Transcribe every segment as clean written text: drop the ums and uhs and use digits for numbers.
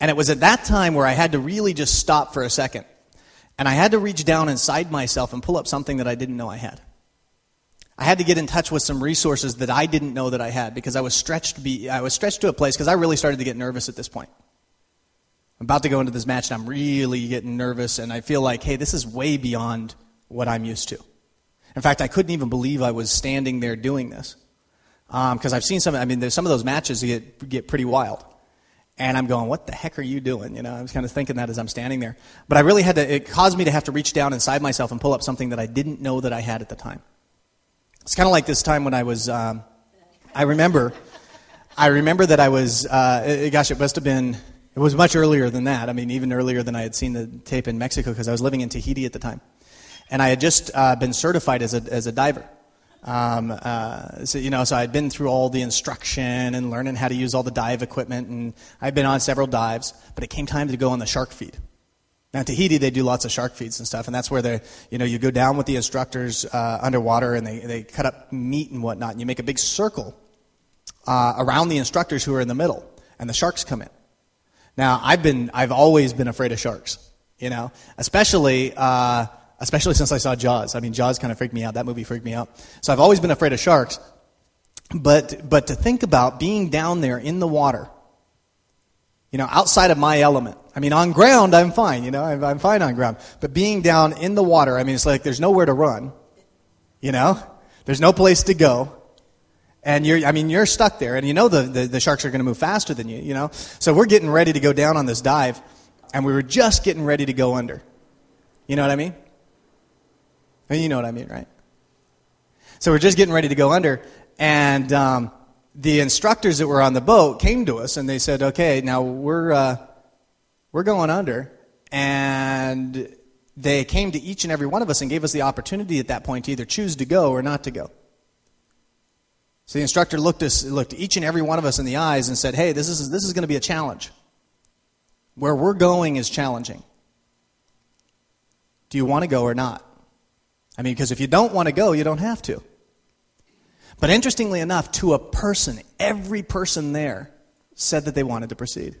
And it was at that time where I had to really just stop for a second. And I had to reach down inside myself and pull up something that I didn't know I had. I had to get in touch with some resources that I didn't know that I had, because I was stretched to a place, because I really started to get nervous at this point. I'm about to go into this match, and I'm really getting nervous, and I feel like, hey, this is way beyond what I'm used to. In fact, I couldn't even believe I was standing there doing this. Because I've seen there's some of those matches get pretty wild. And I'm going, what the heck are you doing? You know, I was kind of thinking that as I'm standing there. But I really it caused me to have to reach down inside myself and pull up something that I didn't know that I had at the time. It's kind of like this time when I was, I remember that I was, it must have been, it was much earlier than that. I mean, even earlier than I had seen the tape in Mexico, because I was living in Tahiti at the time. And I had just been certified as a diver. So I'd been through all the instruction and learning how to use all the dive equipment, and I'd been on several dives, but it came time to go on the shark feed. Now, in Tahiti, they do lots of shark feeds and stuff, and that's where you go down with the instructors underwater, and they cut up meat and whatnot, and you make a big circle around the instructors who are in the middle, and the sharks come in. Now, I've always been afraid of sharks, especially since I saw Jaws. I mean, Jaws kind of freaked me out. That movie freaked me out. So I've always been afraid of sharks. But to think about being down there in the water, outside of my element. I mean, on ground, I'm fine, I'm fine on ground. But being down in the water, I mean, it's like there's nowhere to run, There's no place to go. And you're stuck there. And the sharks are going to move faster than you, So we're getting ready to go down on this dive, and we were just getting ready to go under. You know what I mean? You know what I mean, right? So we're just getting ready to go under, and the instructors that were on the boat came to us, and they said, okay, now we're going under, and they came to each and every one of us and gave us the opportunity at that point to either choose to go or not to go. So the instructor looked each and every one of us in the eyes and said, hey, this is going to be a challenge. Where we're going is challenging. Do you want to go or not? I mean, because if you don't want to go, you don't have to. But interestingly enough, to a person, every person there said that they wanted to proceed.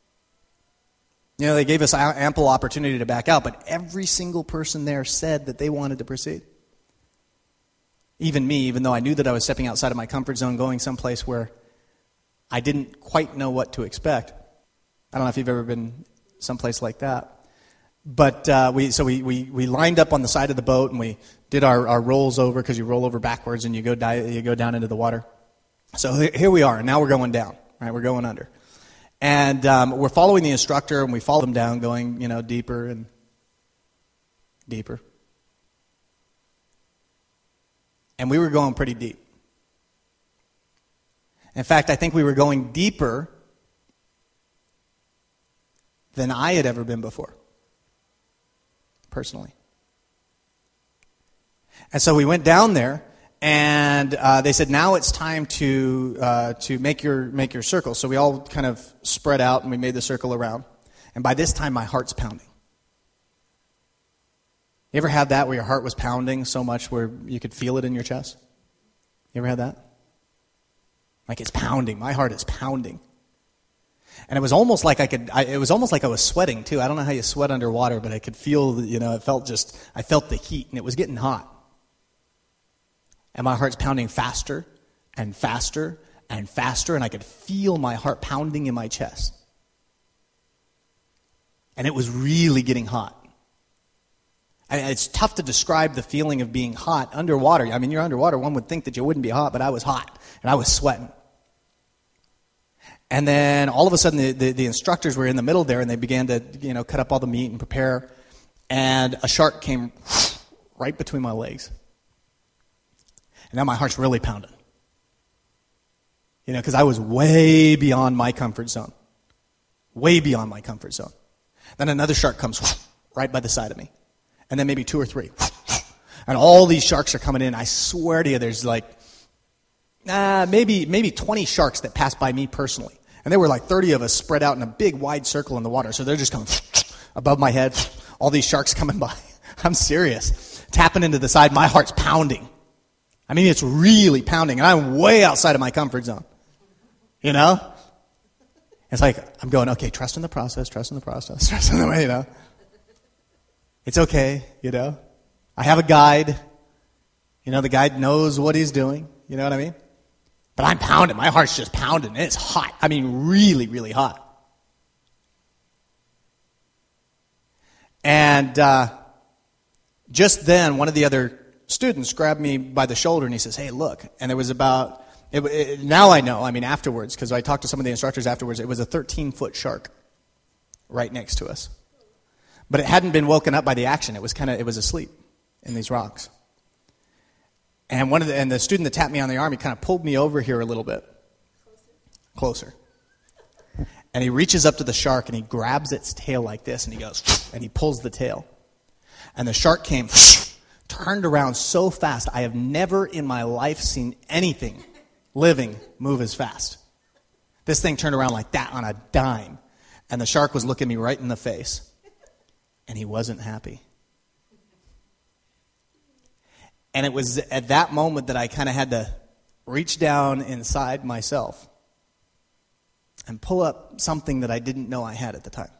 They gave us ample opportunity to back out, but every single person there said that they wanted to proceed. Even me, even though I knew that I was stepping outside of my comfort zone, going someplace where I didn't quite know what to expect. I don't know if you've ever been someplace like that. But we lined up on the side of the boat, and we did our rolls over, because you roll over backwards and you go down into the water. So here we are, and now we're going down, right? We're going under. And we're following the instructor, and we follow them down, going, deeper and deeper. And we were going pretty deep. In fact, I think we were going deeper than I had ever been before, personally. And so we went down there, and they said, now it's time to make your circle. So we all kind of spread out, and we made the circle around. And by this time, my heart's pounding. You ever had that where your heart was pounding so much where you could feel it in your chest? You ever had that? Like, it's pounding. My heart is pounding. And it was almost like I was sweating too. I don't know how you sweat underwater, but I could feel, I felt the heat, and it was getting hot. And my heart's pounding faster and faster and faster, and I could feel my heart pounding in my chest. And it was really getting hot. It's tough to describe the feeling of being hot underwater. I mean, you're underwater. One would think that you wouldn't be hot, but I was hot, and I was sweating. And then all of a sudden, the instructors were in the middle there, and they began to, cut up all the meat and prepare. And a shark came right between my legs. And now my heart's really pounding. Because I was way beyond my comfort zone. Way beyond my comfort zone. Then another shark comes right by the side of me. And then maybe two or three. And all these sharks are coming in. I swear to you, there's like maybe 20 sharks that passed by me personally. And there were like 30 of us spread out in a big wide circle in the water. So they're just coming above my head. All these sharks coming by. I'm serious. Tapping into the side. My heart's pounding. I mean, it's really pounding. And I'm way outside of my comfort zone. It's like, I'm going, okay, trust in the process, trust in the process, trust in the way, It's okay, I have a guide. The guide knows what he's doing. You know what I mean? But I'm pounding. My heart's just pounding. And it's hot. I mean, really, really hot. And just then, one of the other students grabbed me by the shoulder and he says, hey, look. And there was about, now I know, afterwards, because I talked to some of the instructors afterwards, it was a 13-foot shark right next to us. But it hadn't been woken up by the action. It was asleep in these rocks. And the student that tapped me on the arm, he kind of pulled me over here a little bit. Closer. And he reaches up to the shark and he grabs its tail like this and he goes, and he pulls the tail. And the shark came, turned around so fast. I have never in my life seen anything living move as fast. This thing turned around like that on a dime. And the shark was looking me right in the face. And he wasn't happy. And it was at that moment that I kind of had to reach down inside myself and pull up something that I didn't know I had at the time.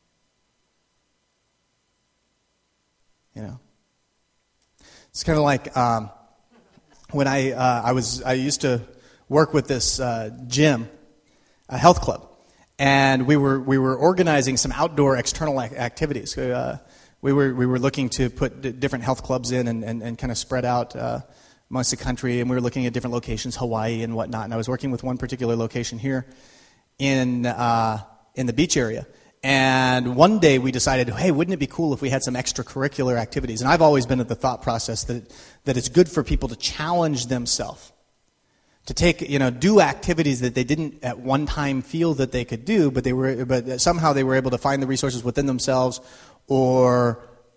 It's kind of like when I used to work with this gym, a health club, and we were organizing some outdoor external activities. We were looking to put different health clubs in and kind of spread out amongst the country, and we were looking at different locations, Hawaii and whatnot. And I was working with one particular location here in the beach area. And one day we decided, hey, wouldn't it be cool if we had some extracurricular activities? And I've always been of the thought process that it's good for people to challenge themselves, to take, do activities that they didn't at one time feel that they could do, but somehow they were able to find the resources within themselves, or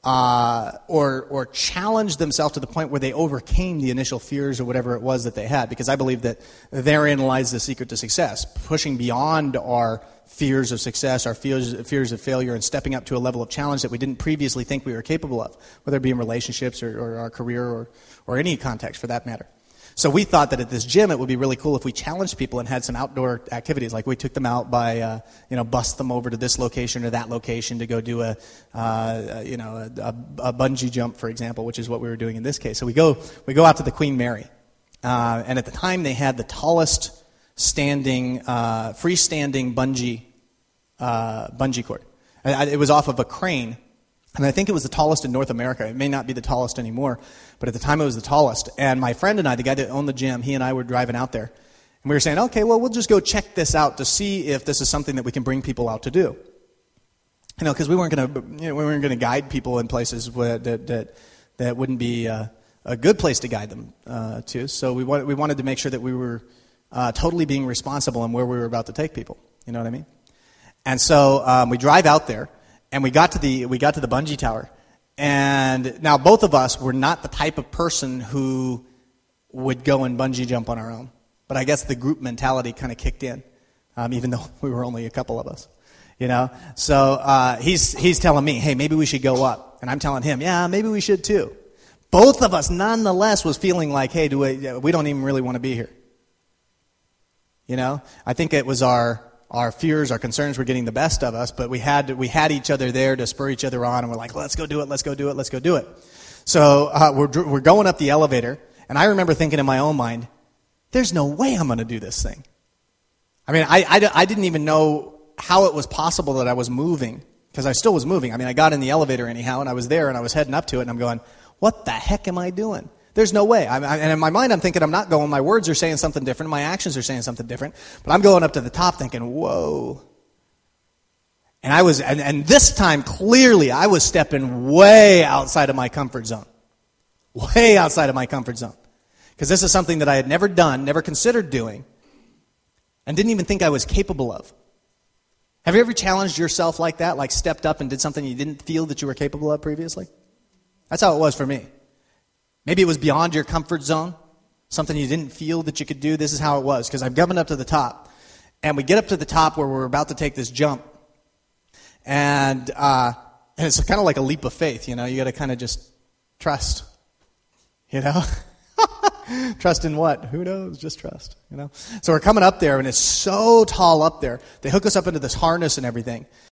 challenge themselves to the point where they overcame the initial fears or whatever it was that they had. Because I believe that therein lies the secret to success, pushing beyond our fears of success, our fears of failure, and stepping up to a level of challenge that we didn't previously think we were capable of, whether it be in relationships or our career or any context for that matter. So we thought that at this gym it would be really cool if we challenged people and had some outdoor activities. Like we took them out by, bust them over to this location or that location to go do a bungee jump, for example, which is what we were doing in this case. So we go out to the Queen Mary, and at the time they had the tallest freestanding bungee cord. It was off of a crane. And I think it was the tallest in North America. It may not be the tallest anymore, but at the time it was the tallest. And my friend and I, the guy that owned the gym, he and I were driving out there. And we were saying, okay, well, we'll just go check this out to see if this is something that we can bring people out to do. Because we weren't going to guide people in places that wouldn't be a good place to guide them to. So we wanted to make sure that we were totally being responsible in where we were about to take people. You know what I mean? And so we drive out there. And we got to the bungee tower, and now both of us were not the type of person who would go and bungee jump on our own. But I guess the group mentality kind of kicked in, even though we were only a couple of us, So he's telling me, hey, maybe we should go up, and I'm telling him, yeah, maybe we should too. Both of us, nonetheless, was feeling like, hey, we don't even really want to be here. I think it was our fears, our concerns were getting the best of us, but we had each other there to spur each other on, and we're like, let's go do it, let's go do it, let's go do it. So we're going up the elevator, and I remember thinking in my own mind, there's no way I'm going to do this thing. I didn't even know how it was possible that I was moving, because I still was moving. I got in the elevator anyhow, and I was there, and I was heading up to it, and I'm going, what the heck am I doing? There's no way. And in my mind, I'm thinking I'm not going. My words are saying something different. My actions are saying something different. But I'm going up to the top thinking, whoa. And and this time, clearly, I was stepping way outside of my comfort zone. Way outside of my comfort zone. Because this is something that I had never done, never considered doing, and didn't even think I was capable of. Have you ever challenged yourself like that? Like stepped up and did something you didn't feel that you were capable of previously? That's how it was for me. Maybe it was beyond your comfort zone, something you didn't feel that you could do. This is how it was, because I'm coming up to the top. And we get up to the top where we're about to take this jump. And it's kind of like a leap of faith, You got to kind of just trust, Trust in what? Who knows? Just trust, you know? So we're coming up there, and it's so tall up there. They hook us up into this harness and everything.